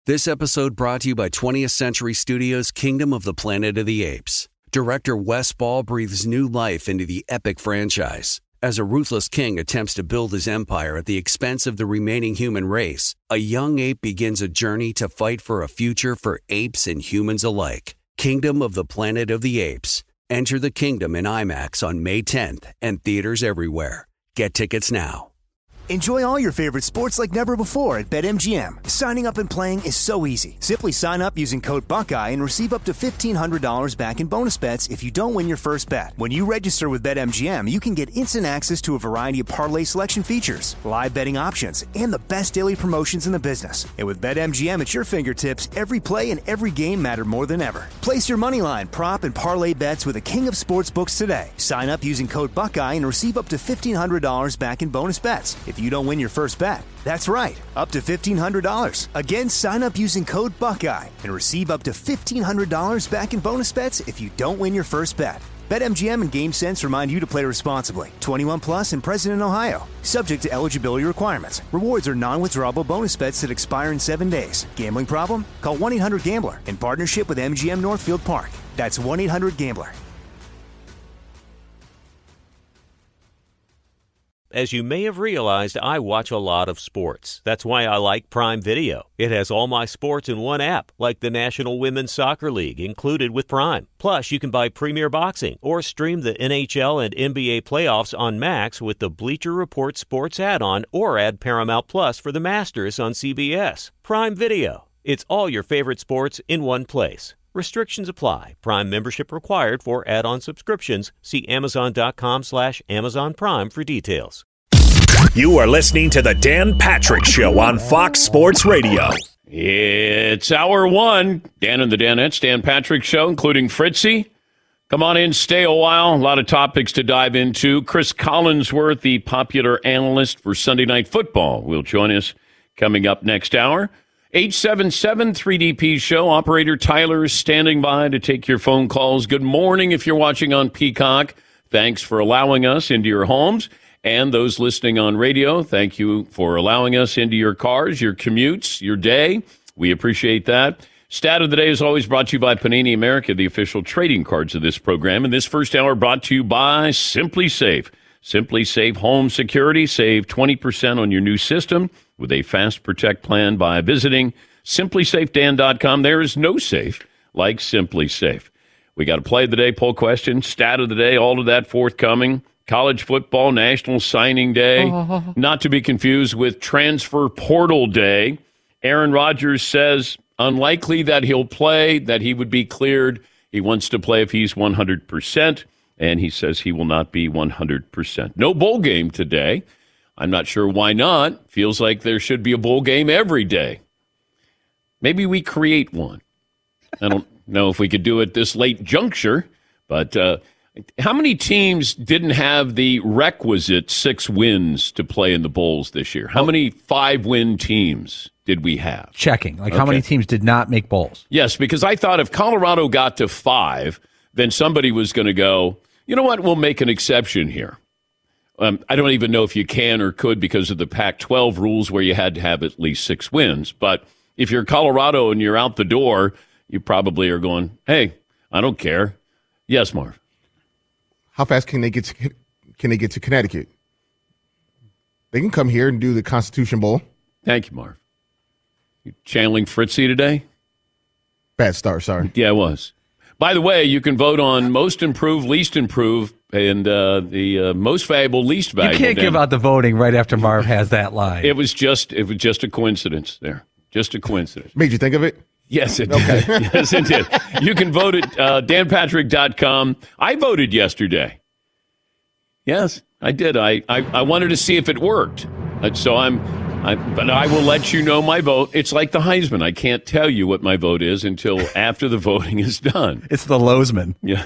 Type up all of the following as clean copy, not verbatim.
This episode brought to you by 20th Century Studios' Kingdom of the Planet of the Apes. Director Wes Ball breathes new life into the epic franchise. As a ruthless king attempts to build his empire at the expense of the remaining human race, a young ape begins a journey to fight for a future for apes and humans alike. Kingdom of the Planet of the Apes. Enter the kingdom in IMAX on May 10th and theaters everywhere. Get tickets now. Enjoy all your favorite sports like never before at BetMGM. Signing up and playing is so easy. Simply sign up using code Buckeye and receive up to $1,500 back in bonus bets if you don't win your first bet. When you register with BetMGM, you can get instant access to a variety of parlay selection features, live betting options, and the best daily promotions in the business. And with BetMGM at your fingertips, every play and every game matter more than ever. Place your moneyline, prop, and parlay bets with the king of sportsbooks today. Sign up using code Buckeye and receive up to $1,500 back in bonus bets if you don't win your first bet. That's right, up to $1,500. Again, sign up using code Buckeye and receive up to $1,500 back in bonus bets if you don't win your first bet. BetMGM and GameSense remind you to play responsibly. 21 plus and present in Ohio. Subject to eligibility requirements. Rewards are non-withdrawable bonus bets that expire in 7 days. Gambling problem? Call 1-800-GAMBLER in partnership with MGM Northfield Park. That's 1-800-GAMBLER. As you may have realized, I watch a lot of sports. That's why I like Prime Video. It has all my sports in one app, like the National Women's Soccer League, included with Prime. Plus, you can buy Premier Boxing or stream the NHL and NBA playoffs on Max with the Bleacher Report Sports add-on, or add Paramount Plus for the Masters on CBS. Prime Video. It's all your favorite sports in one place. Restrictions apply. Prime membership required for add-on subscriptions. See Amazon.com/Amazon Prime for details. You are listening to the Dan Patrick Show on Fox Sports Radio. It's hour one. Dan and the Danettes, Dan Patrick Show, including Fritzy. Come on in, stay a while. A lot of topics to dive into. Chris Collinsworth, the popular analyst for Sunday Night Football, will join us coming up next hour. 877-3DP Show. Operator Tyler is standing by to take your phone calls. Good morning if you're watching on Peacock. Thanks for allowing us into your homes. And those listening on radio, thank you for allowing us into your cars, your commutes, your day. We appreciate that. Stat of the Day is always brought to you by Panini America, the official trading cards of this program. And this first hour brought to you by Simply Safe. Simply Safe Home Security. Save 20% on your new system with a Fast Protect plan by visiting simplysafedan.com. There is no safe like Simply Safe. We got a play of the day, poll question, stat of the day, all of that forthcoming. College football, National Signing Day, not to be confused with Transfer Portal Day. Aaron Rodgers says unlikely that he'll play, that he would be cleared. He wants to play if he's 100%, and he says he will not be 100%. No bowl game today. I'm not sure why not. Feels like there should be a bowl game every day. Maybe we create one. I don't know if we could do it this late juncture, but how many teams didn't have the requisite 6 wins to play in the bowls this year? How many 5-win teams did we have? Checking. How many teams did not make bowls? Yes, because I thought if Colorado got to 5, then somebody was going to go, you know what, we'll make an exception here. I don't even know if you can or could because of the Pac-12 rules where you had to have at least 6 wins. But if you're Colorado and you're out the door, you probably are going, hey, I don't care. Yes, Marv. How fast can they get to Connecticut? They can come here and do the Constitution Bowl. Thank you, Marv. You channeling Fritzy today? Bad start, sorry. Yeah, it was. By the way, you can vote on most improved, least improved, and the most valuable, least valuable. You can't give out the voting right after Marv has that line. It was just a coincidence there. Just a coincidence. Made you think of it? Yes, it did. Okay. Yes, it did. You can vote at danpatrick.com. I voted yesterday. Yes, I did. I wanted to see if it worked. So but I will let you know my vote. It's like the Heisman. I can't tell you what my vote is until after the voting is done. It's the Lozman. Yeah.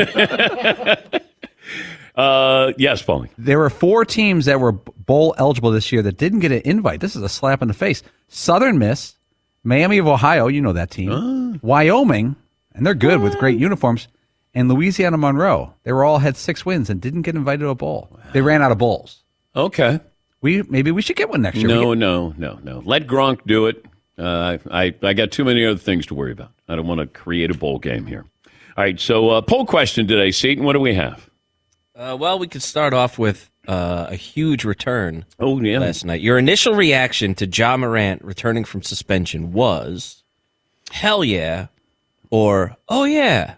Yes, Paulie. There were 4 teams that were bowl eligible this year that didn't get an invite. This is a slap in the face. Southern Miss, Miami of Ohio, you know that team. Wyoming, and they're good with great uniforms, and Louisiana Monroe. They were all had 6 wins and didn't get invited to a bowl. Wow. They ran out of bowls. Okay. Maybe we should get one next year. No. Let Gronk do it. I got too many other things to worry about. I don't want to create a bowl game here. All right, so poll question today, Seton. What do we have? Well, we could start off with a huge return last night. Your initial reaction to Ja Morant returning from suspension was, hell yeah, or oh yeah?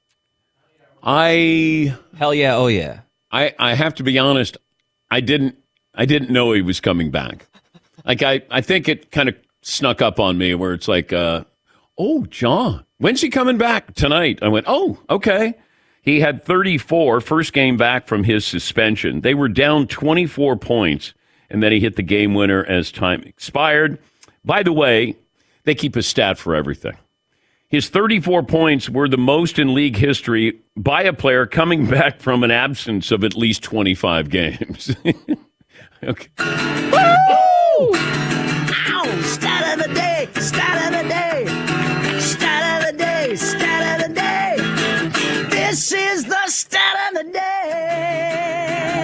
Hell yeah, oh yeah. I have to be honest, I didn't know he was coming back. Like I think it kind of snuck up on me where it's like, oh, Ja, when's he coming back? Tonight. I went, oh, okay. He had 34, first game back from his suspension. They were down 24 points, and then he hit the game winner as time expired. By the way, they keep a stat for everything. His 34 points were the most in league history by a player coming back from an absence of at least 25 games. Okay. Woo! Ow! Stat of the day! Stat of the day! Stat of the day! Stat of the day! This is the stat of the day!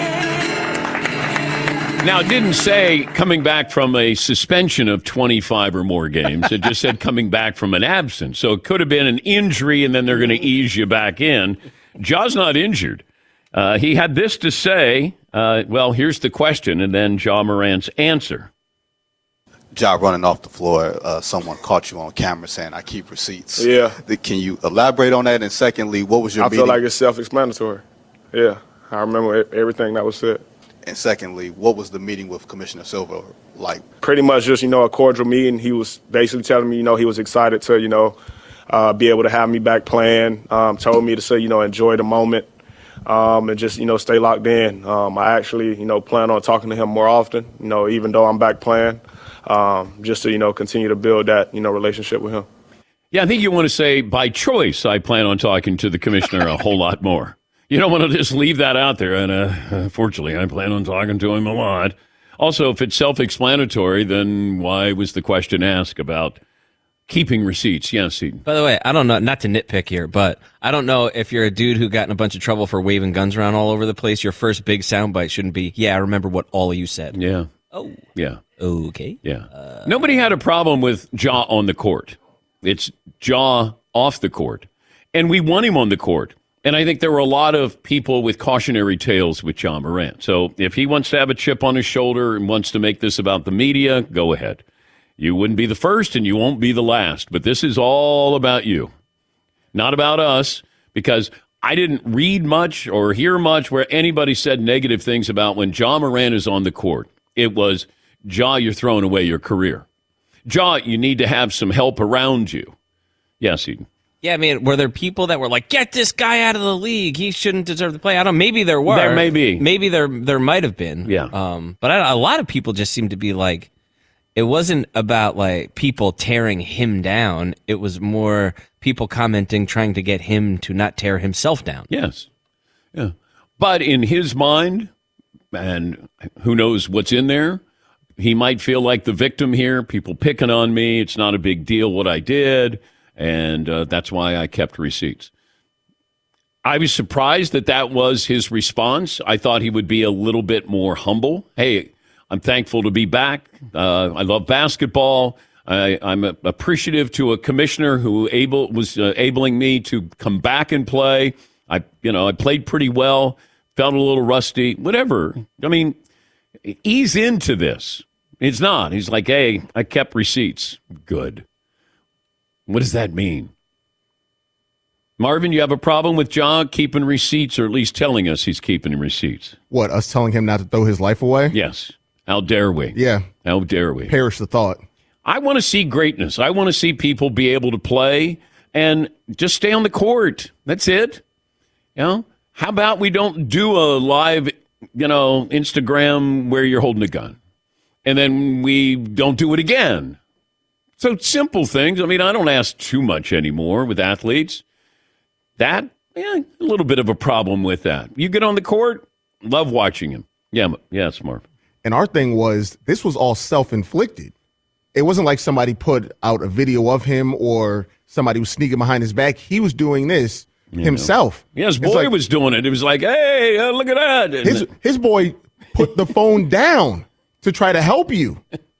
Now, it didn't say coming back from a suspension of 25 or more games. It just said coming back from an absence. So it could have been an injury, and then they're going to ease you back in. Ja's not injured. He had this to say. Well, here's the question, and then Ja Morant's answer. Ja running off the floor, someone caught you on camera saying, I keep receipts. Yeah. Can you elaborate on that? And secondly, what was your meeting? I feel like it's self-explanatory. Yeah, I remember everything that was said. And secondly, what was the meeting with Commissioner Silver like? Pretty much just, a cordial meeting. He was basically telling me, he was excited to, be able to have me back playing. Told me to say, enjoy the moment. And just, stay locked in. I actually, plan on talking to him more often, even though I'm back playing, just to, continue to build that, relationship with him. Yeah, I think you want to say, by choice, I plan on talking to the commissioner a whole lot more. You don't want to just leave that out there. And fortunately, I plan on talking to him a lot. Also, if it's self-explanatory, then why was the question asked about keeping receipts? Yes, Eden. By the way, I don't know, not to nitpick here, but I don't know if you're a dude who got in a bunch of trouble for waving guns around all over the place, your first big soundbite shouldn't be, yeah, I remember what all of you said. Yeah. Oh. Yeah. Okay. Yeah. Nobody had a problem with Ja on the court. It's Ja off the court. And we want him on the court. And I think there were a lot of people with cautionary tales with Ja Morant. So if he wants to have a chip on his shoulder and wants to make this about the media, go ahead. You wouldn't be the first and you won't be the last. But this is all about you, not about us, because I didn't read much or hear much where anybody said negative things about when Ja Morant is on the court. It was, Ja, you're throwing away your career. Ja, you need to have some help around you. Yes, Eden. Yeah, I mean, were there people that were like, get this guy out of the league, he shouldn't deserve to play? I don't know, maybe there were. There may be. Maybe there might have been. Yeah. But a lot of people just seem to be like, it wasn't about like people tearing him down. It was more people commenting, trying to get him to not tear himself down. Yes. Yeah. But in his mind, and who knows what's in there, he might feel like the victim here. People picking on me. It's not a big deal what I did. And that's why I kept receipts. I was surprised that was his response. I thought he would be a little bit more humble. Hey, I'm thankful to be back. I love basketball. I'm appreciative to a commissioner who was enabling me to come back and play. I played pretty well, felt a little rusty, whatever. I mean, ease into this. It's not. He's like, hey, I kept receipts. Good. What does that mean? Marvin, you have a problem with Ja keeping receipts, or at least telling us he's keeping receipts? What, us telling him not to throw his life away? Yes. How dare we? Yeah. How dare we? Perish the thought. I want to see greatness. I want to see people be able to play and just stay on the court. That's it. How about we don't do a live, Instagram where you're holding a gun, and then we don't do it again? So simple things. I mean, I don't ask too much anymore with athletes. A little bit of a problem with that. You get on the court, love watching him. Yeah, Marv. And our thing was, this was all self-inflicted. It wasn't like somebody put out a video of him or somebody was sneaking behind his back. He was doing this himself. Yeah, his boy was doing it. It was like, hey, look at that. His boy put the phone down to try to help you.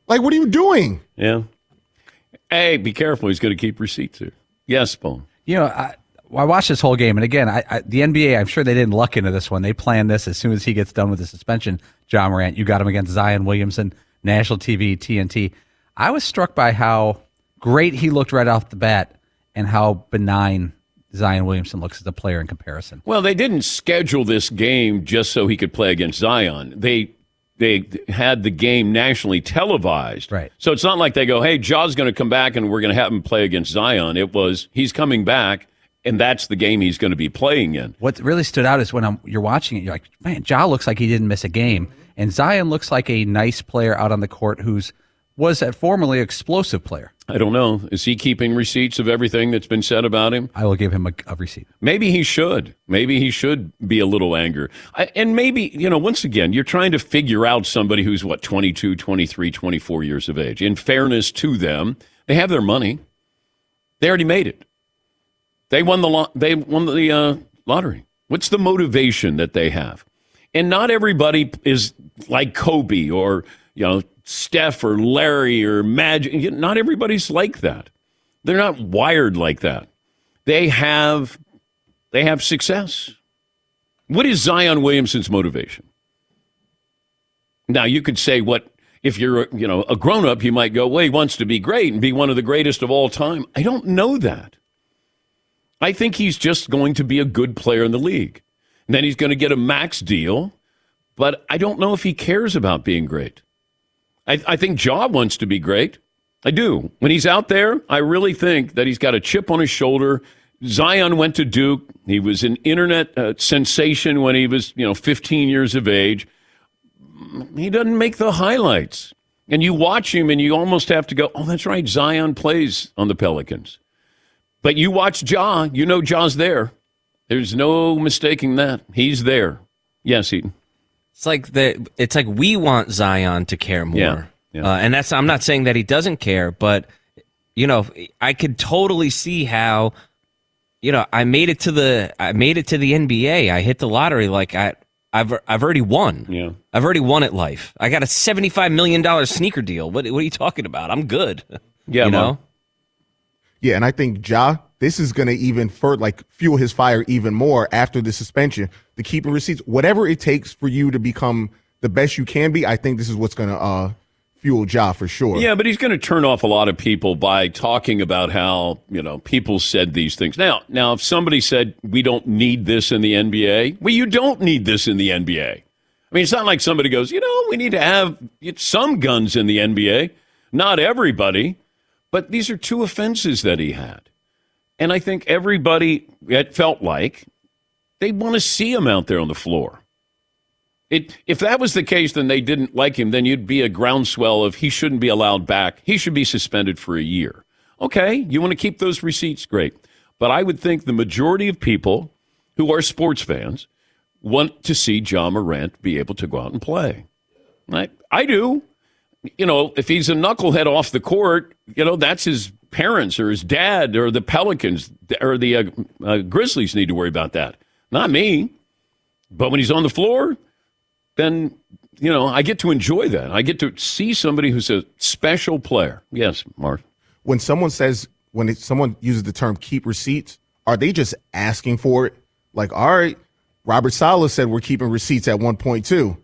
Like, what are you doing? Yeah. Hey, be careful. He's going to keep receipts here. Yes, Bone. You know, I watched this whole game, and again, the NBA, I'm sure they didn't luck into this one. They planned this as soon as he gets done with the suspension. Ja Morant, you got him against Zion Williamson, national TV, TNT. I was struck by how great he looked right off the bat and how benign Zion Williamson looks as a player in comparison. Well, they didn't schedule this game just so he could play against Zion. They had the game nationally televised. Right. So it's not like they go, hey, Ja's going to come back and we're going to have him play against Zion. It was, he's coming back, and that's the game he's going to be playing in. What really stood out is when you're watching it, you're like, man, Ja looks like he didn't miss a game. And Zion looks like a nice player out on the court was a formerly explosive player. I don't know. Is he keeping receipts of everything that's been said about him? I will give him a receipt. Maybe he should. Maybe he should be a little angry. And maybe, once again, you're trying to figure out somebody who's, 22, 23, 24 years of age. In fairness to them, they have their money. They already made it. They won the lottery. What's the motivation that they have? And not everybody is like Kobe or, Steph or Larry or Magic. Not everybody's like that. They're not wired like that. They have success. What is Zion Williamson's motivation? Now, you could say if you're a grown-up, you might go, well, he wants to be great and be one of the greatest of all time. I don't know that. I think he's just going to be a good player in the league. And then he's going to get a max deal, but I don't know if he cares about being great. I think Ja wants to be great. I do. When he's out there, I really think that he's got a chip on his shoulder. Zion went to Duke. He was an internet sensation when he was, 15 years of age. He doesn't make the highlights. And you watch him and you almost have to go, oh, that's right, Zion plays on the Pelicans. But you watch Ja, Ja's there. There's no mistaking that. He's there. Yes, Eaton. It's like we want Zion to care more. Yeah. And I'm not saying that he doesn't care, but, I could totally see how, I made it to the NBA. I hit the lottery. Like I've already won. Yeah. I've already won at life. I got a $75 million sneaker deal. What are you talking about? I'm good. Yeah. Yeah, and I think Ja, this is going to even fuel his fire even more after the suspension. The keeping receipts, whatever it takes for you to become the best you can be, I think this is what's going to fuel Ja for sure. Yeah, but he's going to turn off a lot of people by talking about how, people said these things. Now, if somebody said we don't need this in the NBA, well, you don't need this in the NBA. I mean, it's not like somebody goes, we need to have some guns in the NBA. Not everybody. But these are two offenses that he had. And I think everybody, it felt like, they want to see him out there on the floor. If that was the case, then they didn't like him, then you'd be a groundswell of he shouldn't be allowed back. He should be suspended for a year. Okay, you want to keep those receipts? Great. But I would think the majority of people who are sports fans want to see Ja Morant be able to go out and play. I do. If he's a knucklehead off the court, that's his parents or his dad or the Pelicans or the Grizzlies need to worry about that. Not me. But when he's on the floor, then, I get to enjoy that. I get to see somebody who's a special player. Yes, Mark. When someone uses the term keep receipts, are they just asking for it? Like, all right, Robert Saleh said we're keeping receipts at 1.2.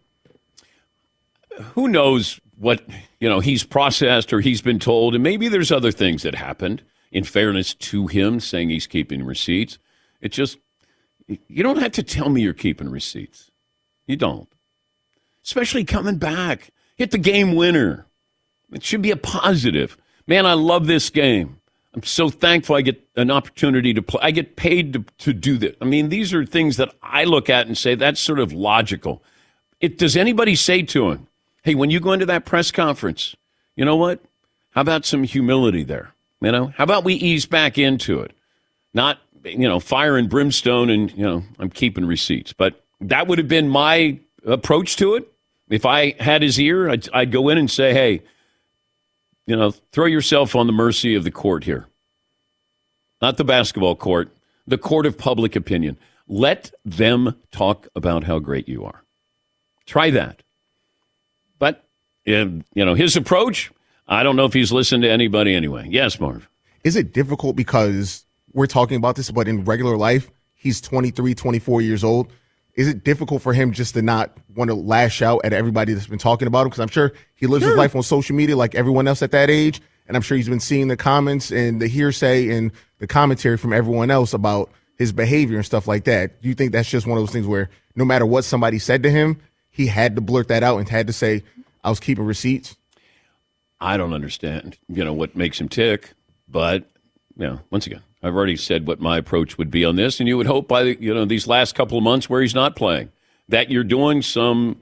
Who knows what, he's processed or he's been told, and maybe there's other things that happened in fairness to him saying he's keeping receipts. It just, you don't have to tell me you're keeping receipts. You don't. Especially coming back. Hit the game winner. It should be a positive. Man, I love this game. I'm so thankful I get an opportunity to play. I get paid to do this. I mean, these are things that I look at and say, that's sort of logical. Does anybody say to him, hey, when you go into that press conference, you know what? How about some humility there? How about we ease back into it? Not, fire and brimstone and, I'm keeping receipts. But that would have been my approach to it. If I had his ear, I'd go in and say, hey, throw yourself on the mercy of the court here. Not the basketball court, the court of public opinion. Let them talk about how great you are. Try that. But his approach, I don't know if he's listened to anybody anyway. Yes, Marv. Is it difficult because we're talking about this, but in regular life, he's 23, 24 years old. Is it difficult for him just to not want to lash out at everybody that's been talking about him? Because I'm sure he lives his life on social media like everyone else at that age. And I'm sure he's been seeing the comments and the hearsay and the commentary from everyone else about his behavior and stuff like that. Do you think that's just one of those things where no matter what somebody said to him, he had to blurt that out and had to say, I was keeping receipts? I don't understand, what makes him tick. But, once again, I've already said what my approach would be on this. And you would hope by, these last couple of months where he's not playing, that you're doing some,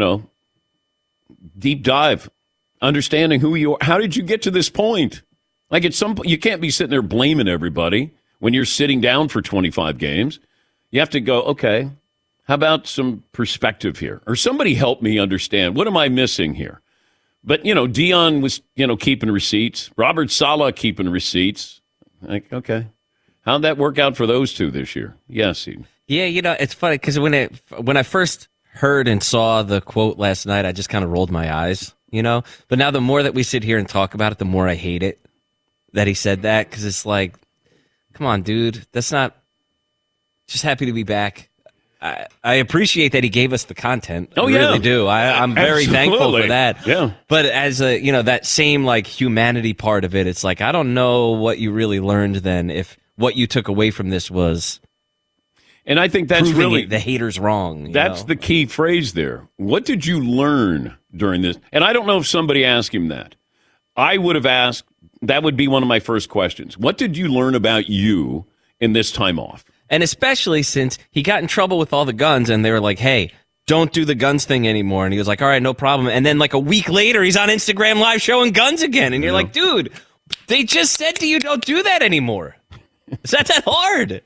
deep dive, understanding who you are. How did you get to this point? Like at some point, you can't be sitting there blaming everybody when you're sitting down for 25 games. You have to go, okay, how about some perspective here? Or somebody help me understand. What am I missing here? But, Dion was, keeping receipts. Robert Saleh keeping receipts. Like, okay. How'd that work out for those two this year? Yes. Yeah, it's funny because when I first heard and saw the quote last night, I just kind of rolled my eyes, But now the more that we sit here and talk about it, the more I hate it that he said that, because it's like, come on, dude. That's not – just happy to be back. I appreciate that he gave us the content. I really do. I'm very thankful for that. Yeah. But as that same like humanity part of it, it's like, I don't know what you really learned then if what you took away from this was. And I think that's really the haters wrong. That's the key phrase there. What did you learn during this? And I don't know if somebody asked him that. I would have asked, that would be one of my first questions. What did you learn about you in this time off? And especially since he got in trouble with all the guns and they were like, hey, don't do the guns thing anymore. And he was like, all right, no problem. And then like a week later, he's on Instagram Live showing guns again. And you're like, dude, they just said to you, don't do that anymore. It's not that hard.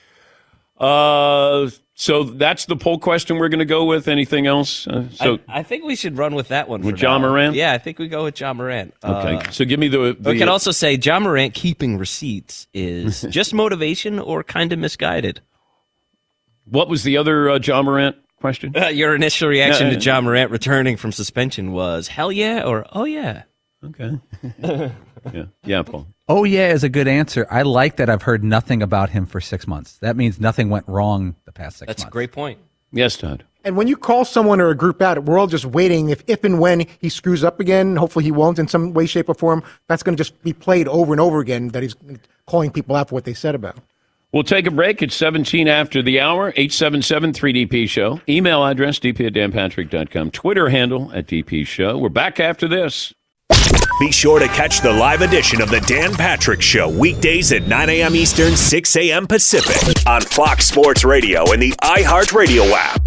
So that's the poll question we're going to go with. Anything else? I think we should run with that one. With Ja Morant? Yeah, I think we go with Ja Morant. Okay, so give me the we can also say Ja Morant keeping receipts is just motivation or kind of misguided. What was the other Ja Morant question? Your initial reaction to Ja Morant returning from suspension was hell yeah or oh yeah. Okay. Yeah, Paul. Oh, yeah is a good answer. I like that I've heard nothing about him for 6 months. That means nothing went wrong the past 6 months. That's a great point. Yes, Todd. And when you call someone or a group out, we're all just waiting. If and when he screws up again, hopefully he won't in some way, shape, or form, that's going to just be played over and over again, that he's calling people out for what they said about him. We'll take a break. It's 17 after the hour, 877-3DP Show. Email address, dp@danpatrick.com. Twitter handle @DP Show. We're back after this. Be sure to catch the live edition of the Dan Patrick Show weekdays at 9 a.m. Eastern, 6 a.m. Pacific on Fox Sports Radio and the iHeartRadio app.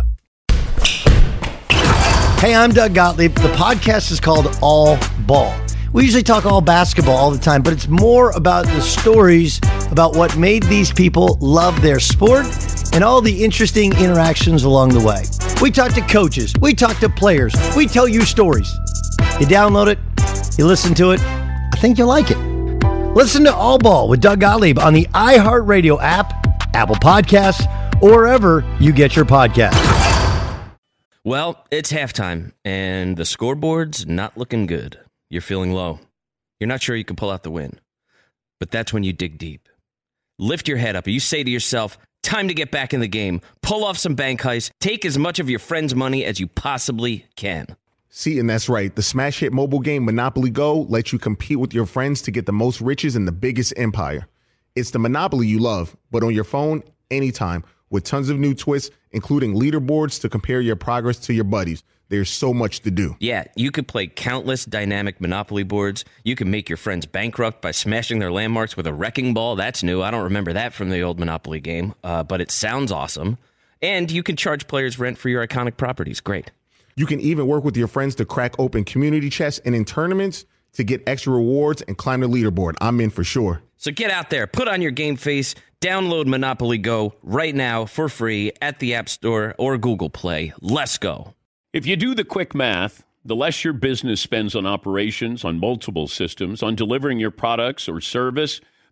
Hey, I'm Doug Gottlieb. The podcast is called All Ball. We usually talk all basketball all the time, but it's more about the stories about what made these people love their sport and all the interesting interactions along the way. We talk to coaches. We talk to players. We tell you stories. You download it. You listen to it. I think you'll like it. Listen to All Ball with Doug Gottlieb on the iHeartRadio app, Apple Podcasts, or wherever you get your podcasts. Well, it's halftime, and the scoreboard's not looking good. You're feeling low. You're not sure you can pull out the win. But that's when you dig deep. Lift your head up, and you say to yourself, time to get back in the game. Pull off some bank heists. Take as much of your friend's money as you possibly can. See, and that's right. The smash hit mobile game Monopoly Go lets you compete with your friends to get the most riches in the biggest empire. It's the Monopoly you love, but on your phone, anytime, with tons of new twists, including leaderboards to compare your progress to your buddies. There's so much to do. Yeah, you could play countless dynamic Monopoly boards. You can make your friends bankrupt by smashing their landmarks with a wrecking ball. That's new. I don't remember that from the old Monopoly game, but it sounds awesome. And you can charge players rent for your iconic properties. Great. You can even work with your friends to crack open community chests and in tournaments to get extra rewards and climb the leaderboard. I'm in for sure. So get out there, put on your game face, download Monopoly Go right now for free at the App Store or Google Play. Let's go. If you do the quick math, the less your business spends on operations, on multiple systems, on delivering your products or service,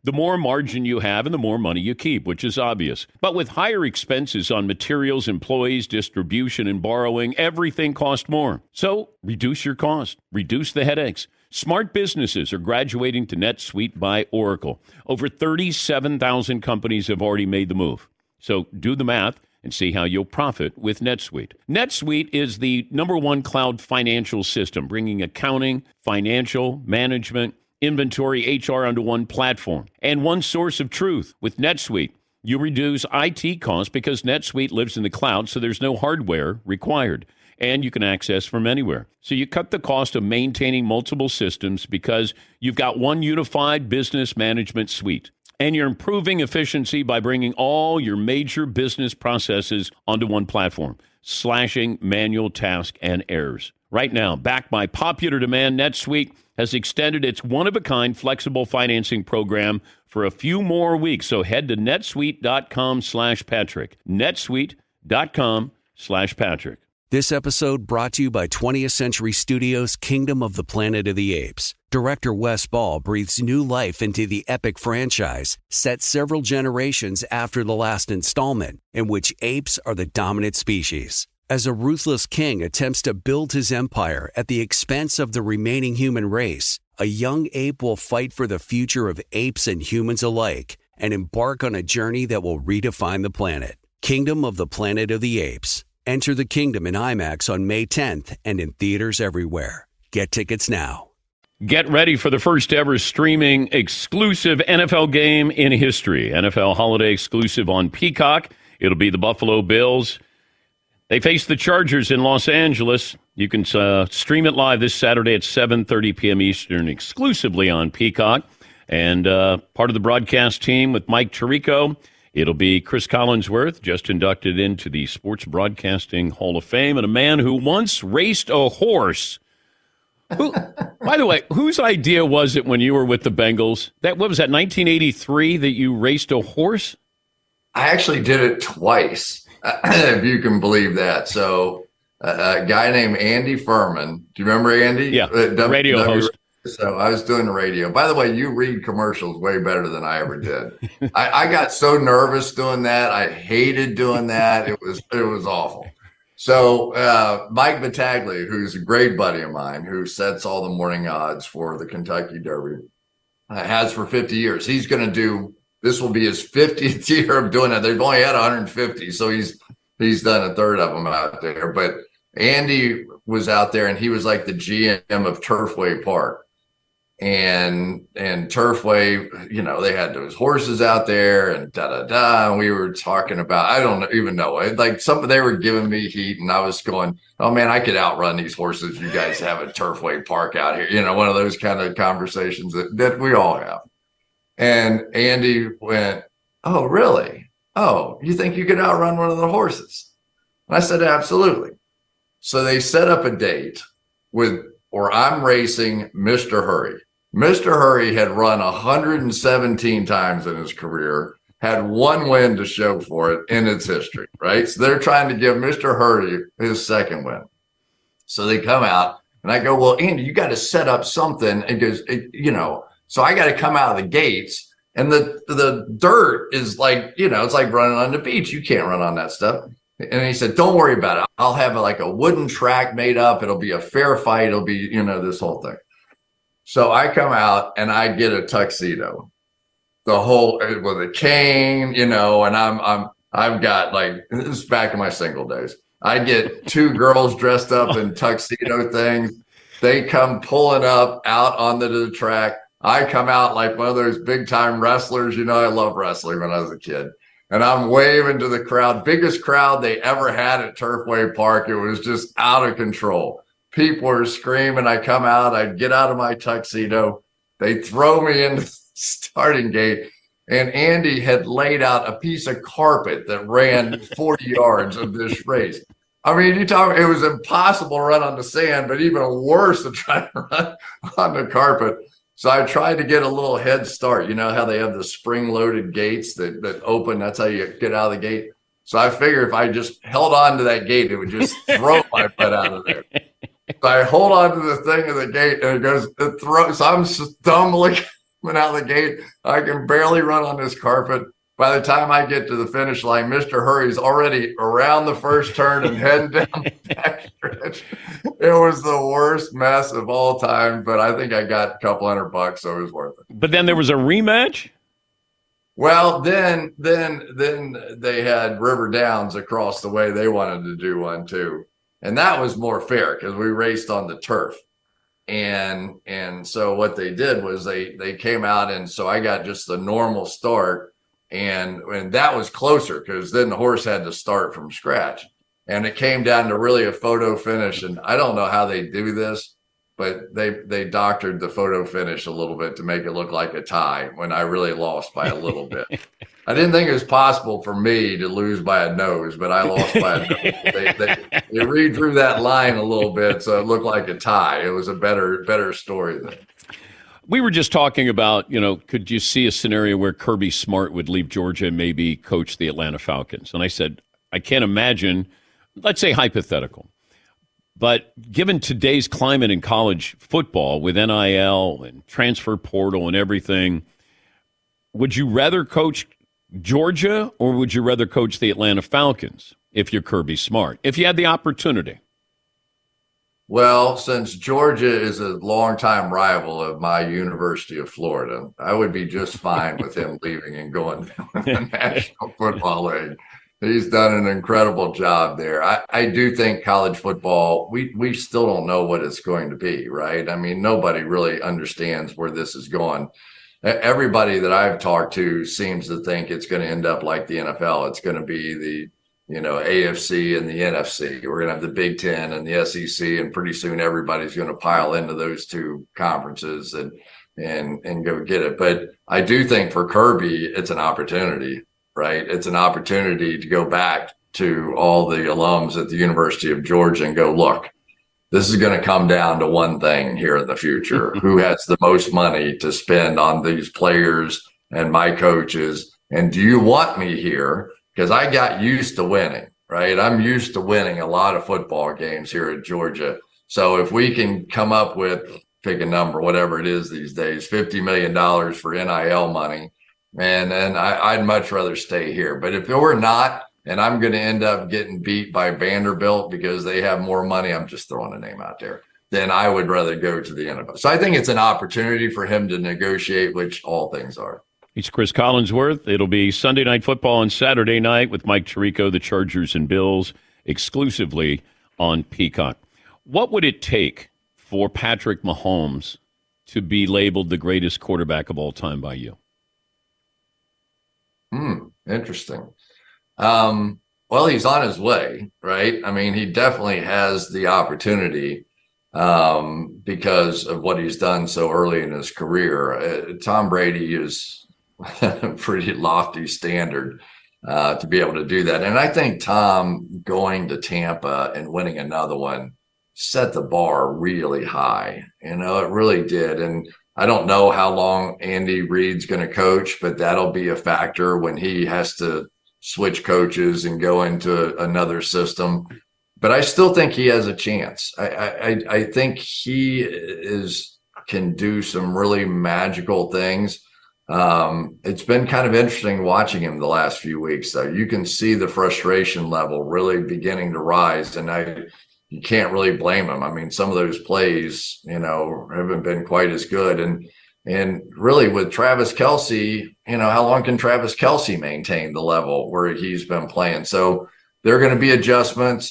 The more margin you have and the more money you keep, which is obvious. But with higher expenses on materials, employees, distribution, and borrowing, everything costs more. So reduce your cost. Reduce the headaches. Smart businesses are graduating to NetSuite by Oracle. Over 37,000 companies have already made the move. So do the math and see how you'll profit with NetSuite. NetSuite is the #1 cloud financial system, bringing accounting, financial, management, inventory, HR onto one platform and one source of truth. With NetSuite, you reduce IT costs because NetSuite lives in the cloud, so there's no hardware required, and you can access from anywhere. So you cut the cost of maintaining multiple systems because you've got one unified business management suite. And you're improving efficiency by bringing all your major business processes onto one platform, slashing manual tasks and errors. Right now, backed by popular demand, NetSuite has extended its one-of-a-kind flexible financing program for a few more weeks. So head to netsuite.com/Patrick. netsuite.com/Patrick. This episode brought to you by 20th Century Studios' Kingdom of the Planet of the Apes. Director Wes Ball breathes new life into the epic franchise, set several generations after the last installment, in which apes are the dominant species. As a ruthless king attempts to build his empire at the expense of the remaining human race, a young ape will fight for the future of apes and humans alike and embark on a journey that will redefine the planet. Kingdom of the Planet of the Apes. Enter the kingdom in IMAX on May 10th and in theaters everywhere. Get tickets now. Get ready for the first ever streaming exclusive NFL game in history. NFL holiday exclusive on Peacock. It'll be the Buffalo Bills. They face the Chargers in Los Angeles. You can stream it live this Saturday at 7:30 p.m. Eastern, exclusively on Peacock. And part of the broadcast team with Mike Tirico, it'll be Chris Collinsworth, just inducted into the Sports Broadcasting Hall of Fame, and a man who once raced a horse. By the way, whose idea was it when you were with the Bengals? What was that, 1983, that you raced a horse? I actually did it twice. If you can believe that. So a guy named Andy Furman. Do you remember Andy? Yeah, radio host. So I was doing the radio. By the way, you read commercials way better than I ever did. I got so nervous doing that. I hated doing that. It was awful. So Mike Battaglia, who's a great buddy of mine, who sets all the morning odds for the Kentucky Derby, has for 50 years. He's going to do. This will be his 50th year of doing it. They've only had 150, so he's done a third of them out there. But Andy was out there, and he was like the GM of Turfway Park. And Turfway, they had those horses out there and and we were talking about, I don't even know, like they were giving me heat, and I was going, oh man, I could outrun these horses you guys have at Turfway Park out here. One of those kind of conversations that we all have. And Andy went, oh, really? Oh, you think you could outrun one of the horses? And I said, absolutely. So they set up a date where I'm racing Mr. Hurry. Mr. Hurry had run 117 times in his career, had one win to show for it in its history, right? So they're trying to give Mr. Hurry his second win. So they come out, and I go, well, Andy, you got to set up something. And goes, so I got to come out of the gates, and the dirt is like, it's like running on the beach. You can't run on that stuff. And he said, don't worry about it. I'll have like a wooden track made up. It'll be a fair fight. It'll be, this whole thing. So I come out and I get a tuxedo, with a cane, and I've got this is back in my single days. I get two girls dressed up in tuxedo things. They come pulling up out onto the track. I come out like one of those big time wrestlers. I love wrestling when I was a kid. And I'm waving to the crowd, biggest crowd they ever had at Turfway Park. It was just out of control. People are screaming. I come out, I get out of my tuxedo. They throw me into the starting gate. And Andy had laid out a piece of carpet that ran 40 yards of this race. I mean, it was impossible to run on the sand, but even worse to try to run on the carpet. So I tried to get a little head start. You know how they have the spring-loaded gates that open? That's how you get out of the gate. So I figured if I just held on to that gate, it would just throw my butt out of there. So I hold on to the thing of the gate, and it goes, so I'm stumbling coming out of the gate. I can barely run on this carpet. By the time I get to the finish line, Mr. Hurry's already around the first turn and heading down the back stretch. It was the worst mess of all time, but I think I got a couple $100, so it was worth it. But then there was a rematch? Well, then they had River Downs across the way. They wanted to do one too. And that was more fair because we raced on the turf. And so what they did was they came out, and so I got just the normal start. And that was closer because then the horse had to start from scratch. And it came down to really a photo finish. And I don't know how they do this, but they doctored the photo finish a little bit to make it look like a tie when I really lost by a little bit. I didn't think it was possible for me to lose by a nose, but I lost by a nose. They redrew that line a little bit so it looked like a tie. It was a better story than. We were just talking about, could you see a scenario where Kirby Smart would leave Georgia and maybe coach the Atlanta Falcons? And I said, I can't imagine, let's say hypothetical. But given today's climate in college football with NIL and transfer portal and everything, would you rather coach Georgia or would you rather coach the Atlanta Falcons if you're Kirby Smart, if you had the opportunity? Well, since Georgia is a longtime rival of my University of Florida, I would be just fine with him leaving and going to the National Football League. He's done an incredible job there. I do think college football, we still don't know what it's going to be, right? I mean, nobody really understands where this is going. Everybody that I've talked to seems to think it's going to end up like the NFL. It's going to be the AFC and the NFC. We're going to have the Big Ten and the SEC, and pretty soon everybody's going to pile into those two conferences and go get it. But I do think for Kirby, it's an opportunity, right? It's an opportunity to go back to all the alums at the University of Georgia and go, look, this is going to come down to one thing here in the future. Who has the most money to spend on these players and my coaches? And do you want me here? Because I got used to winning, right? I'm used to winning a lot of football games here at Georgia. So if we can come up with, pick a number, whatever it is these days, $50 million for NIL money, and I'd much rather stay here. But if we're not, and I'm going to end up getting beat by Vanderbilt because they have more money, I'm just throwing a name out there, then I would rather go to the NFL. So I think it's an opportunity for him to negotiate, which all things are. He's Chris Collinsworth. It'll be Sunday Night Football on Saturday night with Mike Tirico, the Chargers and Bills, exclusively on Peacock. What would it take for Patrick Mahomes to be labeled the greatest quarterback of all time by you? Interesting. Well, he's on his way, right? I mean, he definitely has the opportunity because of what he's done so early in his career. Tom Brady is a pretty lofty standard to be able to do that. And I think Tom going to Tampa and winning another one set the bar really high. It really did. And I don't know how long Andy Reid's going to coach, but that'll be a factor when he has to switch coaches and go into another system. But I still think he has a chance. I think he can do some really magical things. It's been kind of interesting watching him the last few weeks, though. You can see the frustration level really beginning to rise, and you can't really blame him. I mean, some of those plays, haven't been quite as good. And really with Travis Kelce, how long can Travis Kelce maintain the level where he's been playing? So there are going to be adjustments.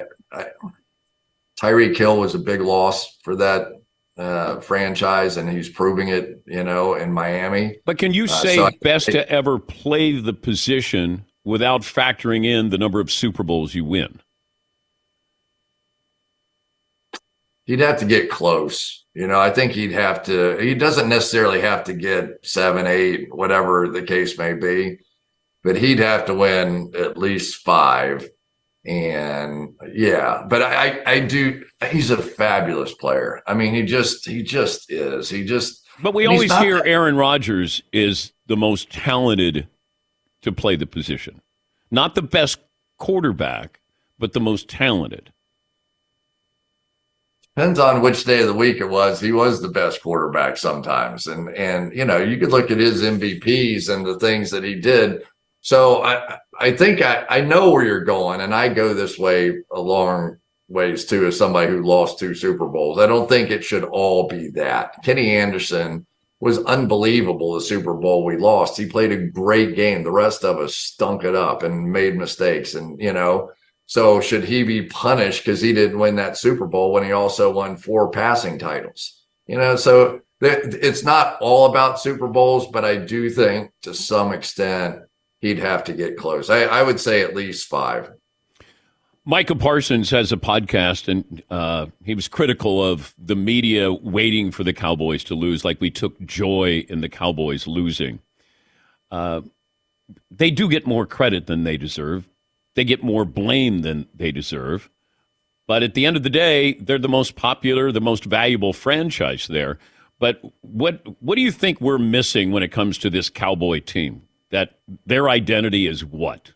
Tyreek Hill was a big loss for that franchise, and he's proving it, in Miami. But can you say best to ever play the position without factoring in the number of Super Bowls you win? He'd have to get close. I think he doesn't necessarily have to get 7, 8, whatever the case may be, but he'd have to win at least 5. And yeah, but I do. He's a fabulous player. I mean, he just is. But we always hear Aaron Rodgers is the most talented to play the position. Not the best quarterback, but the most talented. Depends on which day of the week it was. He was the best quarterback sometimes. And you could look at his MVPs and the things that he did. So I think I know where you're going, and I go this way a long ways too, as somebody who lost 2 Super Bowls. I don't think it should all be that. Kenny Anderson was unbelievable the Super Bowl we lost. He played a great game. The rest of us stunk it up and made mistakes. And, so should he be punished because he didn't win that Super Bowl when he also won 4 passing titles? So it's not all about Super Bowls, but I do think to some extent he'd have to get close. I would say at least 5. Micah Parsons has a podcast, and he was critical of the media waiting for the Cowboys to lose, like we took joy in the Cowboys losing. They do get more credit than they deserve. They get more blame than they deserve. But at the end of the day, they're the most popular, the most valuable franchise there. But what do you think we're missing when it comes to this Cowboy team? That their identity is what?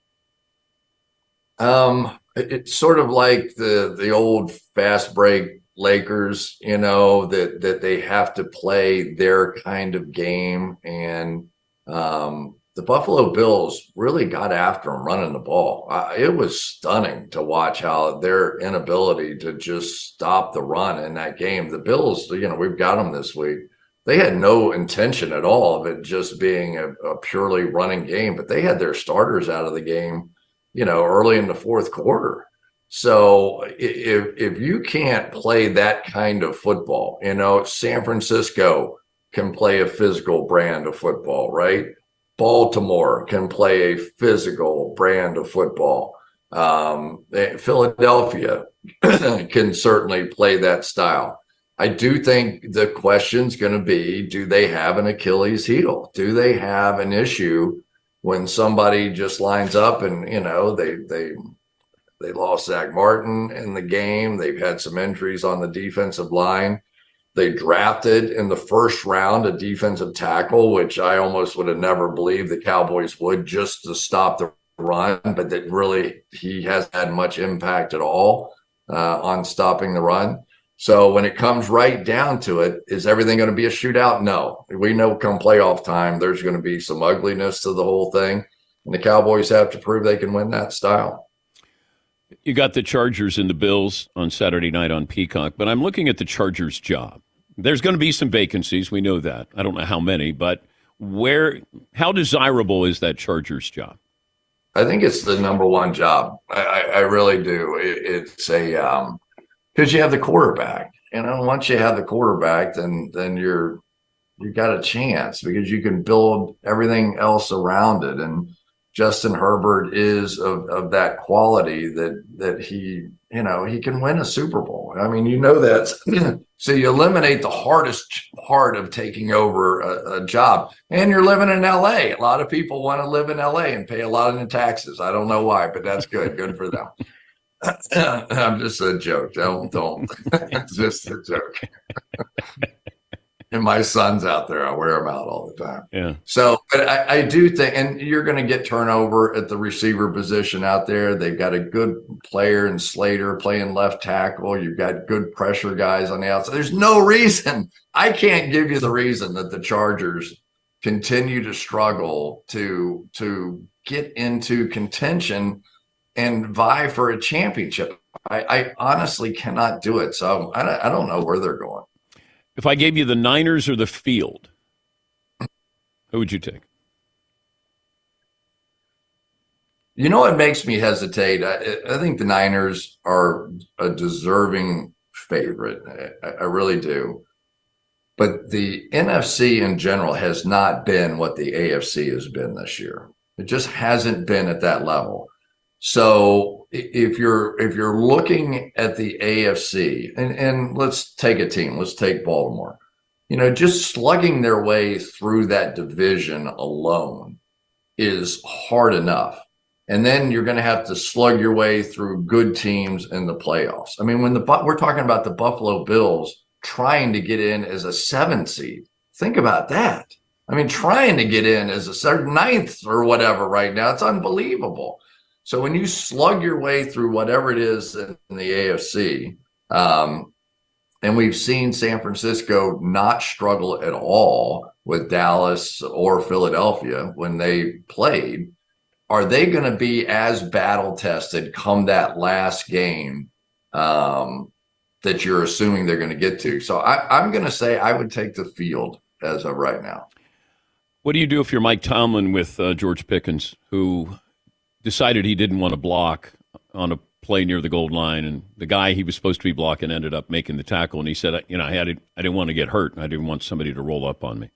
It's sort of like the old fast break Lakers, that they have to play their kind of game. And the Buffalo Bills really got after them running the ball. It was stunning to watch how their inability to just stop the run in that game. The Bills, we've got them this week. They had no intention at all of it just being a purely running game, but they had their starters out of the game, early in the fourth quarter. So if you can't play that kind of football, San Francisco can play a physical brand of football, right? Baltimore can play a physical brand of football. Philadelphia can certainly play that style. I do think the question's going to be, do they have an Achilles heel? Do they have an issue when somebody just lines up and, they lost Zach Martin in the game. They've had some injuries on the defensive line. They drafted in the first round a defensive tackle, which I almost would have never believed the Cowboys would, just to stop the run, but that really he hasn't had much impact at all on stopping the run. So when it comes right down to it, is everything going to be a shootout? No. We know come playoff time, there's going to be some ugliness to the whole thing, and the Cowboys have to prove they can win that style. You got the Chargers and the Bills on Saturday night on Peacock, but I'm looking at the Chargers' job. There's going to be some vacancies. We know that. I don't know how many, but how desirable is that Chargers job? I think it's the number one job. I really do. It's a because you have the quarterback. Once you have the quarterback, then you've got a chance because you can build everything else around it. And Justin Herbert is of that quality that he can win a Super Bowl. I mean, that. So you eliminate the hardest part of taking over a job. And you're living in L.A. A lot of people want to live in L.A. and pay a lot of the taxes. I don't know why, but that's good. Good for them. I'm just a joke. Don't. It's just a joke. And my son's out there. I wear them out all the time. Yeah. So, but I do think, and you're going to get turnover at the receiver position out there. They've got a good player in Slater playing left tackle. You've got good pressure guys on the outside. There's no reason. I can't give you the reason that the Chargers continue to struggle to get into contention and vie for a championship. I honestly cannot do it. So I don't know where they're going. If I gave you the Niners or the field, who would you take? What makes me hesitate? I think the Niners are a deserving favorite. I really do. But the NFC in general has not been what the AFC has been this year. It just hasn't been at that level. So if you're looking at the AFC, and let's take a team, let's take Baltimore, just slugging their way through that division alone is hard enough. And then you're going to have to slug your way through good teams in the playoffs. I mean, we're talking about the Buffalo Bills trying to get in as a 7th seed. Think about that. I mean, trying to get in as a 9th or whatever right now, it's unbelievable. So when you slug your way through whatever it is in the AFC, And we've seen San Francisco not struggle at all with Dallas or Philadelphia when they played. Are they going to be as battle tested come that last game that you're assuming they're going to get to? So I'm going to say I would take the field as of right now. What do you do if you're Mike Tomlin with George Pickens, who decided he didn't want to block on a play near the goal line, and the guy he was supposed to be blocking ended up making the tackle, and he said, I didn't want to get hurt, and I didn't want somebody to roll up on me.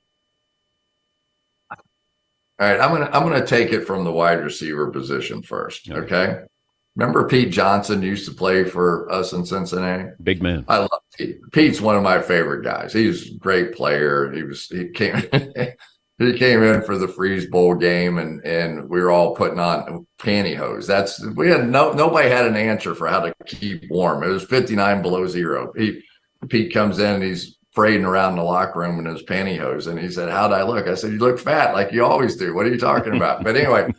All right, I'm gonna take it from the wide receiver position first. Okay. Remember Pete Johnson used to play for us in Cincinnati? Big man. I love Pete. Pete's one of my favorite guys. He's a great player. He came he came in for the Freeze Bowl game, and we were all putting on pantyhose. Nobody had an answer for how to keep warm. It was 59 below zero. Pete comes in and he's parading around the locker room in his pantyhose, and he said, "How'd I look?" I said, "You look fat, like you always do. What are you talking about?" But anyway,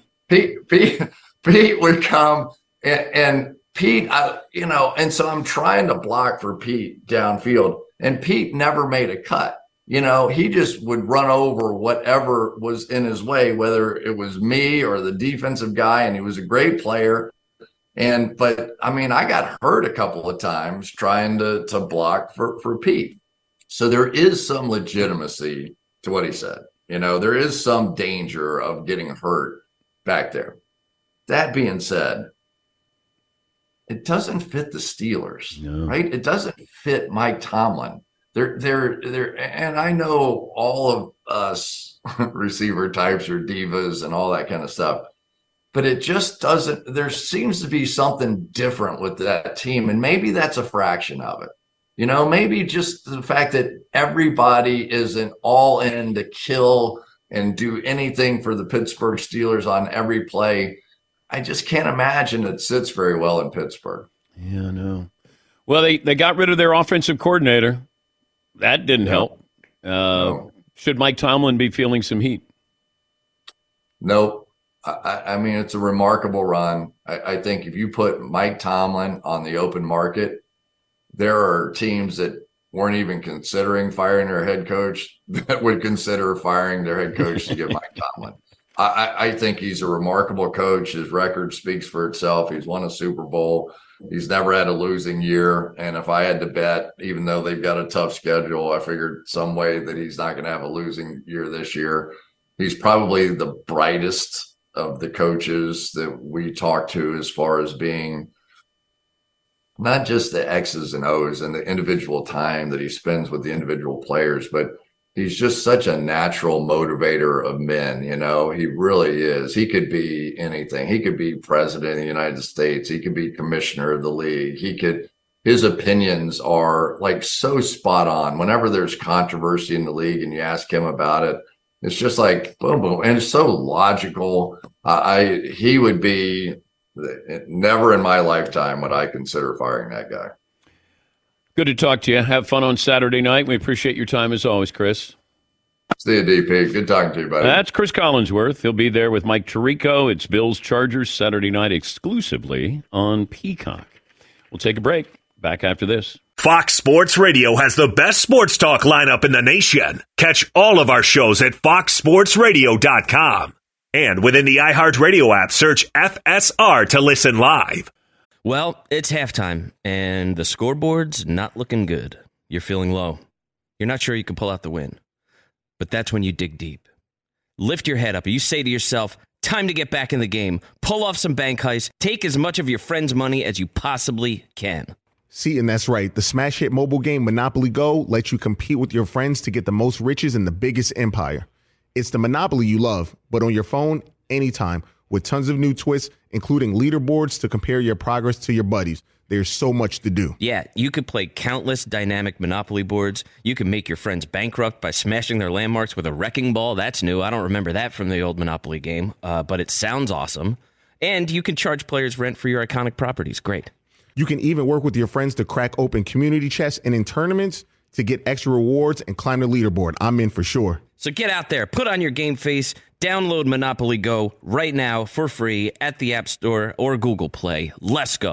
Pete would come, and Pete, and so I'm trying to block for Pete downfield, and Pete never made a cut. He just would run over whatever was in his way, whether it was me or the defensive guy, and he was a great player. But I got hurt a couple of times trying to block for Pete. So there is some legitimacy to what he said. There is some danger of getting hurt back there. That being said, it doesn't fit the Steelers, right? It doesn't fit Mike Tomlin. They're, and I know all of us receiver types are divas and all that kind of stuff, but it just doesn't. There seems to be something different with that team, and maybe that's a fraction of it. Maybe just the fact that everybody isn't all in to kill and do anything for the Pittsburgh Steelers on every play. I just can't imagine it sits very well in Pittsburgh. Yeah, no. Well, they got rid of their offensive coordinator. That didn't help. No. Should Mike Tomlin be feeling some heat? Nope. It's a remarkable run. I think if you put Mike Tomlin on the open market, there are teams that weren't even considering firing their head coach that would consider firing their head coach to get Mike Tomlin. I think he's a remarkable coach. His record speaks for itself. He's won a Super Bowl. He's never had a losing year. And if I had to bet, even though they've got a tough schedule, I figured some way that he's not going to have a losing year this year. He's probably the brightest of the coaches that we talk to as far as being not just the X's and O's and the individual time that he spends with the individual players, but he's just such a natural motivator of men. He really is. He could be anything. He could be president of the United States. He could be commissioner of the league. His opinions are like so spot on. Whenever there's controversy in the league and you ask him about it, it's just like boom, boom. And it's so logical. He would be never in my lifetime would I consider firing that guy. Good to talk to you. Have fun on Saturday night. We appreciate your time as always, Chris. See you, DP. Good talking to you, buddy. That's Chris Collinsworth. He'll be there with Mike Tirico. It's Bills Chargers Saturday night exclusively on Peacock. We'll take a break. Back after this. Fox Sports Radio has the best sports talk lineup in the nation. Catch all of our shows at foxsportsradio.com. And within the iHeartRadio app, search FSR to listen live. Well, it's halftime, and the scoreboard's not looking good. You're feeling low. You're not sure you can pull out the win. But that's when you dig deep. Lift your head up, and you say to yourself, time to get back in the game. Pull off some bank heists. Take as much of your friend's money as you possibly can. See, and that's right. The smash hit mobile game Monopoly Go lets you compete with your friends to get the most riches in the biggest empire. It's the Monopoly you love, but on your phone, anytime, with tons of new twists, including leaderboards to compare your progress to your buddies. There's so much to do. Yeah, you could play countless dynamic Monopoly boards. You can make your friends bankrupt by smashing their landmarks with a wrecking ball. That's new. I don't remember that from the old Monopoly game, but it sounds awesome. And you can charge players rent for your iconic properties. Great. You can even work with your friends to crack open community chests and in tournaments to get extra rewards and climb the leaderboard. I'm in for sure. So get out there, put on your game face, download Monopoly Go right now for free at the App Store or Google Play. Let's go.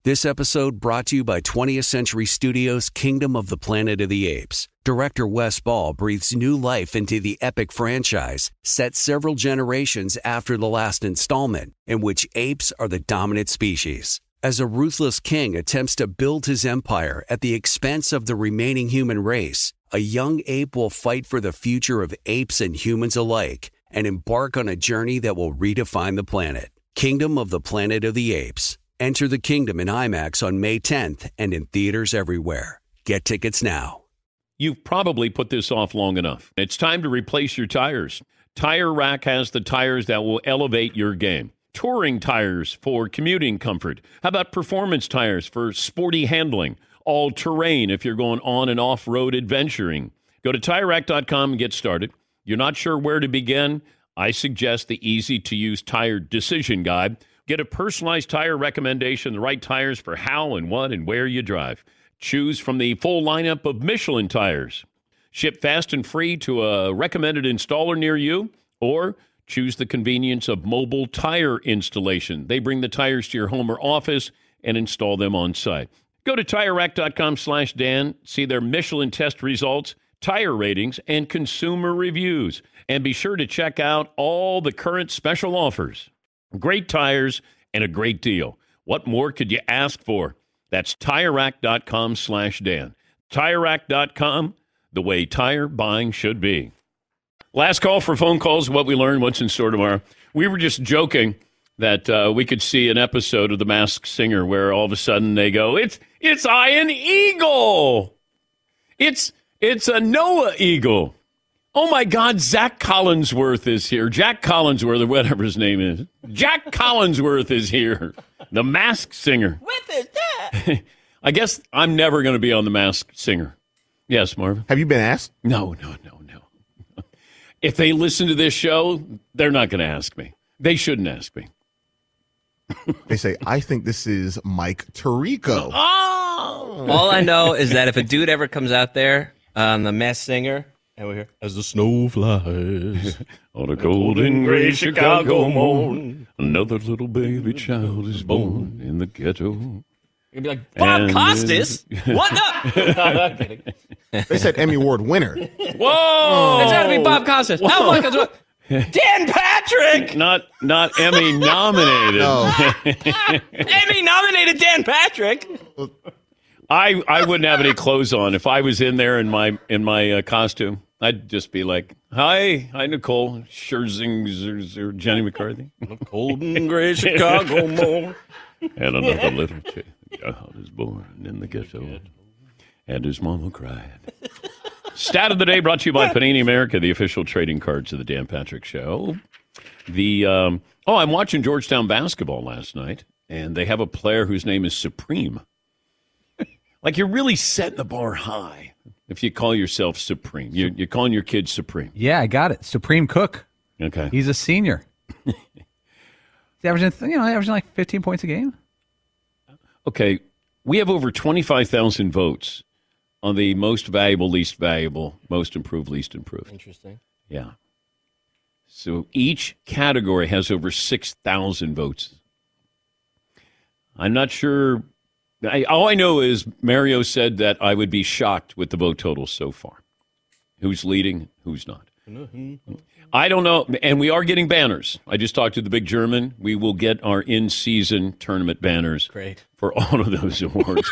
This episode brought to you by 20th Century Studios' Kingdom of the Planet of the Apes. Director Wes Ball breathes new life into the epic franchise, set several generations after the last installment, in which apes are the dominant species. As a ruthless king attempts to build his empire at the expense of the remaining human race, a young ape will fight for the future of apes and humans alike and embark on a journey that will redefine the planet. Kingdom of the Planet of the Apes. Enter the kingdom in IMAX on May 10th and in theaters everywhere. Get tickets now. You've probably put this off long enough. It's time to replace your tires. Tire Rack has the tires that will elevate your game. Touring tires for commuting comfort. How about performance tires for sporty handling? All-terrain if you're going on and off-road adventuring. Go to TireRack.com and get started. You're not sure where to begin? I suggest the easy-to-use tire decision guide. Get a personalized tire recommendation, the right tires for how and what and where you drive. Choose from the full lineup of Michelin tires. Ship fast and free to a recommended installer near you, or choose the convenience of mobile tire installation. They bring the tires to your home or office and install them on site. Go to TireRack.com/Dan, see their Michelin test results, tire ratings, and consumer reviews. And be sure to check out all the current special offers. Great tires and a great deal. What more could you ask for? That's TireRack.com/Dan. TireRack.com, the way tire buying should be. Last call for phone calls, what we learned, what's in store tomorrow. We were just joking that we could see an episode of The Masked Singer where all of a sudden they go, it's Ian Eagle. It's a Noah Eagle. Oh, my God, Zach Collinsworth is here. Jack Collinsworth, or whatever his name is. Jack Collinsworth is here. The Masked Singer. What is that? I guess I'm never going to be on The Masked Singer. Yes, Marvin? Have you been asked? No. If they listen to this show, they're not going to ask me. They shouldn't ask me. They say, I think this is Mike Tirico. Oh! All I know is that if a dude ever comes out there on The Masked Singer, and we're here, as the snow flies on a cold and gray Chicago morn, another little baby child is born in the ghetto. You'd be like, Bob Costas? What up? I'm kidding. They said Emmy Award winner. Whoa! It's got to be Bob Costas. How am I Dan Patrick! Not Emmy nominated. No. Emmy nominated Dan Patrick. I wouldn't have any clothes on if I was in there in my costume. I'd just be like, hi Nicole Scherzinger, Jenny McCarthy. Cold and gray Chicago morn. And another little child is born in the ghetto, and his mama cried. Stat of the day brought to you by Panini America, the official trading cards of the Dan Patrick Show. I'm watching Georgetown basketball last night, and they have a player whose name is Supreme. Like, you're really setting the bar high if you call yourself Supreme. You're calling your kid Supreme. Yeah, I got it. Supreme Cook. Okay. He's a senior. He's averaging like 15 points a game. Okay, we have over 25,000 votes on the most valuable, least valuable, most improved, least improved. Interesting. Yeah. So each category has over 6,000 votes. I'm not sure. All I know is Mario said that I would be shocked with the vote totals so far. Who's leading, who's not. I don't know, and we are getting banners. I just talked to the Big German. We will get our in-season tournament banners for all of those awards.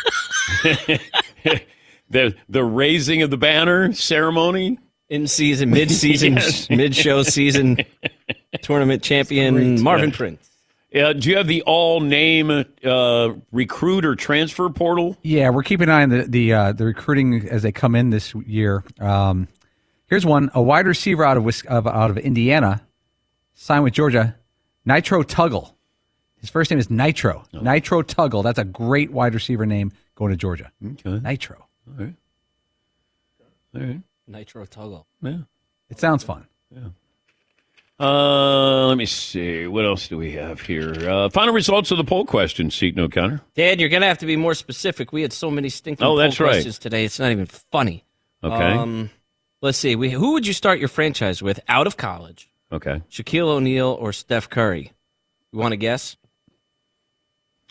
the raising of the banner ceremony. In-season, mid-season, yes. Mid-show season tournament champion Marvin Prince. Do you have the all-name recruit or transfer portal? Yeah, we're keeping an eye on the recruiting as they come in this year. Here's one: a wide receiver out of Indiana, signed with Georgia, Nitro Tuggle. His first name is Nitro. Oh. Nitro Tuggle. That's a great wide receiver name going to Georgia. Okay. Nitro. All right. Nitro Tuggle. Yeah. It sounds fun. Yeah. Let me see. What else do we have here? Final results of the poll question, Seton O'Connor. Dad, you're going to have to be more specific. We had so many stinking poll questions today. It's not even funny. Okay. Let's see. Who would you start your franchise with out of college? Okay. Shaquille O'Neal or Steph Curry? You want to guess?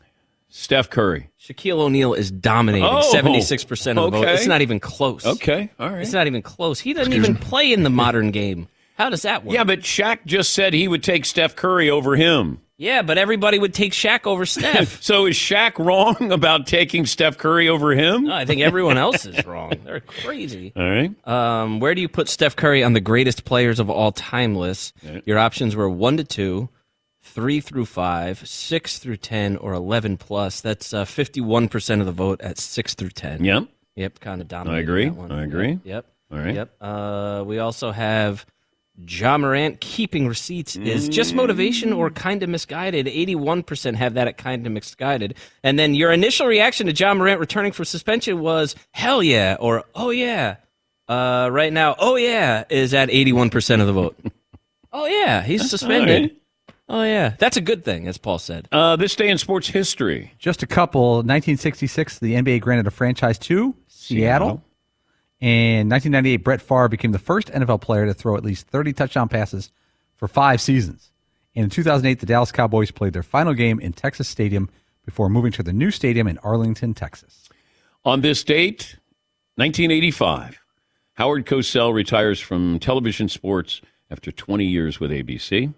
Steph Curry. Shaquille O'Neal is dominating 76% of the vote. It's not even close. Okay, all right. It's not even close. He doesn't even play in the modern game. How does that work? Yeah, but Shaq just said he would take Steph Curry over him. Yeah, but everybody would take Shaq over Steph. So is Shaq wrong about taking Steph Curry over him? No, I think everyone else is wrong. They're crazy. All right. Where do you put Steph Curry on the greatest players of all time list? Yeah. Your options were 1 to 2, 3 through 5, 6 through 10, or 11 plus. That's 51% of the vote at 6 through 10. Yep. Yep, kind of dominating. I agree. That one. I agree. Yep. All right. Yep. We also have Ja Morant. Keeping receipts is just motivation or kind of misguided. 81% have that at kind of misguided. And then your initial reaction to Ja Morant returning from suspension was hell yeah or oh yeah. Right now, oh yeah is at 81% of the vote. Oh yeah, he's suspended. Right. Oh yeah, that's a good thing, as Paul said. This day in sports history. Just a couple. 1966, the NBA granted a franchise to Seattle. In 1998, Brett Favre became the first NFL player to throw at least 30 touchdown passes for 5 seasons. And in 2008, the Dallas Cowboys played their final game in Texas Stadium before moving to the new stadium in Arlington, Texas. On this date, 1985, Howard Cosell retires from television sports after 20 years with ABC.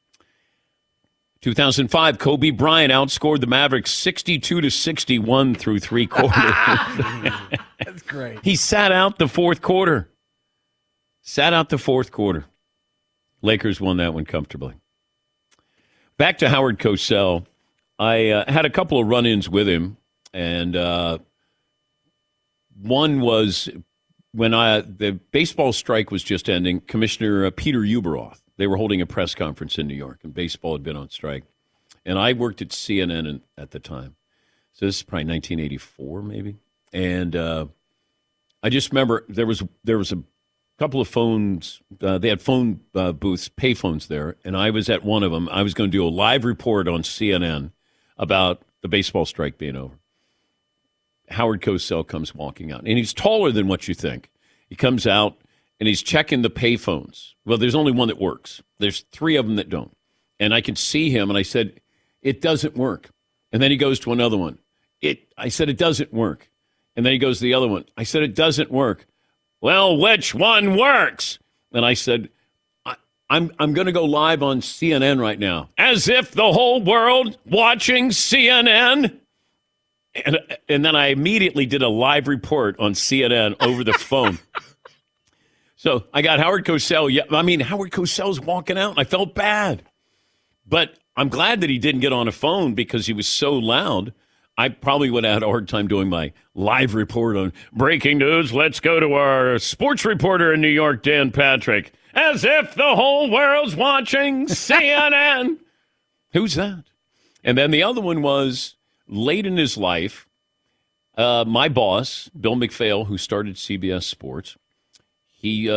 2005, Kobe Bryant outscored the Mavericks 62-61 through 3 quarters. That's great. He sat out the fourth quarter. Lakers won that one comfortably. Back to Howard Cosell. I had a couple of run-ins with him, and one was when the baseball strike was just ending. Commissioner Peter Ueberroth, they were holding a press conference in New York, and baseball had been on strike. And I worked at CNN at the time. So this is probably 1984, maybe. And I just remember there was a couple of phones. They had phone booths, pay phones there, and I was at one of them. I was going to do a live report on CNN about the baseball strike being over. Howard Cosell comes walking out, and he's taller than what you think. He comes out, and he's checking the pay phones. Well, there's only one that works. There's 3 of them that don't. And I can see him, and I said, it doesn't work. And then he goes to another one. I said, it doesn't work. And then he goes to the other one. I said, it doesn't work. Well, which one works? And I said, I'm going to go live on CNN right now. As if the whole world watching CNN. And then I immediately did a live report on CNN over the phone. So I got Howard Cosell. Yeah, I mean, Howard Cosell's walking out, and I felt bad. But I'm glad that he didn't get on a phone because he was so loud. I probably would have had a hard time doing my live report on breaking news. Let's go to our sports reporter in New York, Dan Patrick. As if the whole world's watching CNN. Who's that? And then the other one was late in his life, my boss, Bill McPhail, who started CBS Sports, we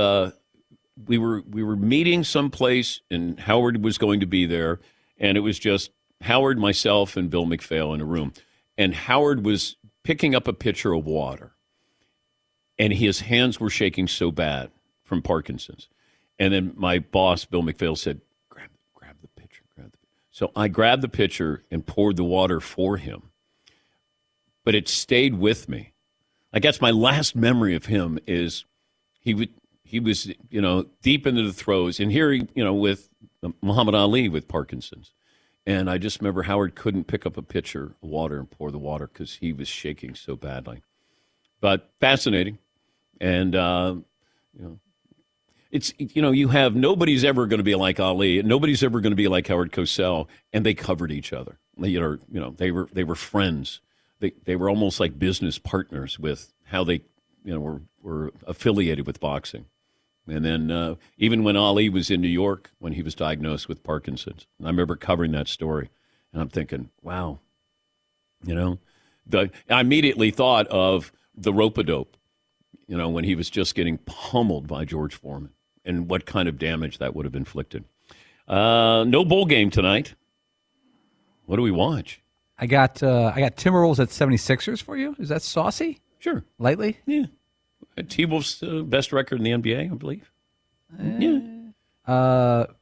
were meeting someplace, and Howard was going to be there, and it was just Howard, myself, and Bill McPhail in a room. And Howard was picking up a pitcher of water, and his hands were shaking so bad from Parkinson's. And then my boss, Bill McPhail, said, grab the pitcher. So I grabbed the pitcher and poured the water for him. But it stayed with me. I guess my last memory of him is he was, deep into the throes. And here, with Muhammad Ali with Parkinson's. And I just remember Howard couldn't pick up a pitcher of water and pour the water because he was shaking so badly. But fascinating. And, it's, you have nobody's ever going to be like Ali. And nobody's ever going to be like Howard Cosell. And they covered each other. They were friends. They were almost like business partners with how they, were affiliated with boxing. And then even when Ali was in New York, when he was diagnosed with Parkinson's, I remember covering that story. And I'm thinking, wow, I immediately thought of the rope-a-dope, when he was just getting pummeled by George Foreman and what kind of damage that would have inflicted. No bowl game tonight. What do we watch? I got Timberwolves at 76ers for you. Is that saucy? Sure. Lightly? Yeah. T-Wolves' best record in the NBA, I believe. Yeah.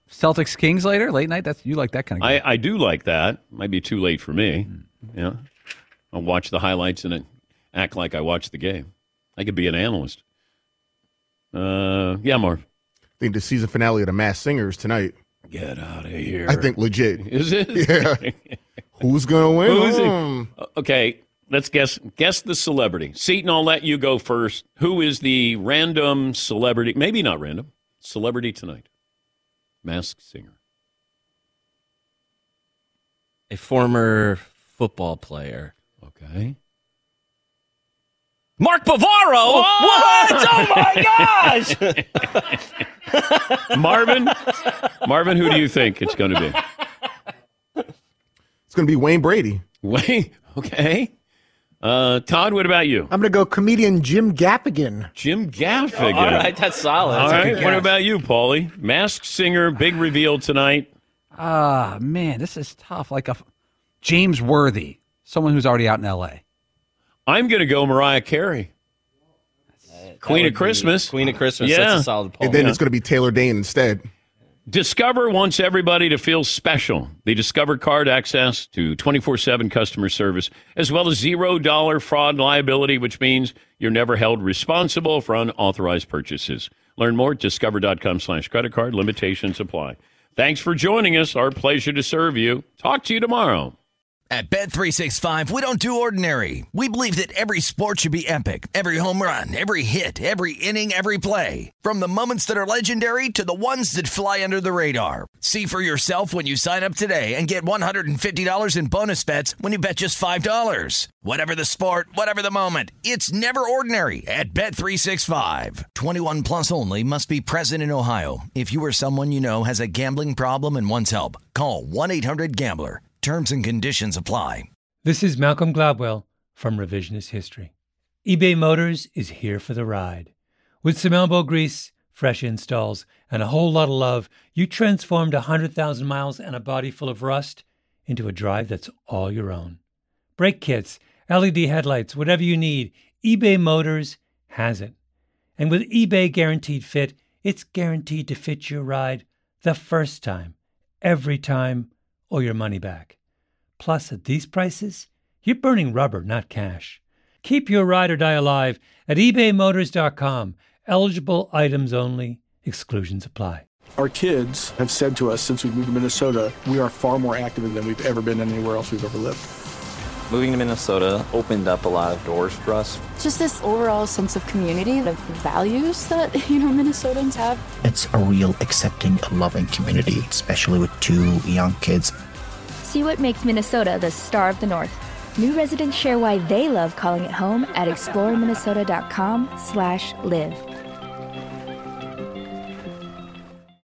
Celtics Kings later, late night. You like that kind of game. I do like that. Might be too late for me. Yeah. I'll watch the highlights and act like I watched the game. I could be an analyst. Yeah, Marv. I think the season finale of The Masked Singer is tonight. Get out of here. I think legit. Is it? Yeah. Who's going to win? Who is it? Okay, let's guess. Guess the celebrity. Seton, I'll let you go first. Who is the random celebrity? Maybe not random. Celebrity tonight. Masked Singer. A former football player. Okay. Mark Bavaro! What? Oh, my gosh! Marvin, who do you think it's going to be? It's going to be Wayne Brady. Wayne, okay. Todd, what about you? I'm going to go comedian Jim Gaffigan. Jim Gaffigan. All right, that's solid. All That's right, what about you, Paulie? Masked Singer, big reveal tonight. Man, this is tough. Like a James Worthy, someone who's already out in L.A. I'm going to go Mariah Carey. Queen of Christmas. Queen of Christmas. Yeah. That's a solid poll. And then it's going to be Taylor Dane instead. Discover wants everybody to feel special. The Discover card access to 24/7 customer service, as well as $0 fraud liability, which means you're never held responsible for unauthorized purchases. Learn more at discover.com/credit card. Limitations apply. Thanks for joining us. Our pleasure to serve you. Talk to you tomorrow. At Bet365, we don't do ordinary. We believe that every sport should be epic. Every home run, every hit, every inning, every play. From the moments that are legendary to the ones that fly under the radar. See for yourself when you sign up today and get $150 in bonus bets when you bet just $5. Whatever the sport, whatever the moment, it's never ordinary at Bet365. 21 plus only. Must be present in Ohio. If you or someone you know has a gambling problem and wants help, call 1-800-GAMBLER. Terms and conditions apply. This is Malcolm Gladwell from Revisionist History. eBay Motors is here for the ride. With some elbow grease, fresh installs, and a whole lot of love, you transformed 100,000 miles and a body full of rust into a drive that's all your own. Brake kits, LED headlights, whatever you need, eBay Motors has it. And with eBay Guaranteed Fit, it's guaranteed to fit your ride the first time, every time, or your money back. Plus, at these prices, you're burning rubber, not cash. Keep your ride or die alive at ebaymotors.com. Eligible items only. Exclusions apply. Our kids have said to us since we moved to Minnesota, we are far more active than we've ever been anywhere else we've ever lived. Moving to Minnesota opened up a lot of doors for us. Just this overall sense of community, the values that, Minnesotans have. It's a real accepting, loving community, especially with 2 young kids. See what makes Minnesota the star of the North. New residents share why they love calling it home at exploreminnesota.com/live.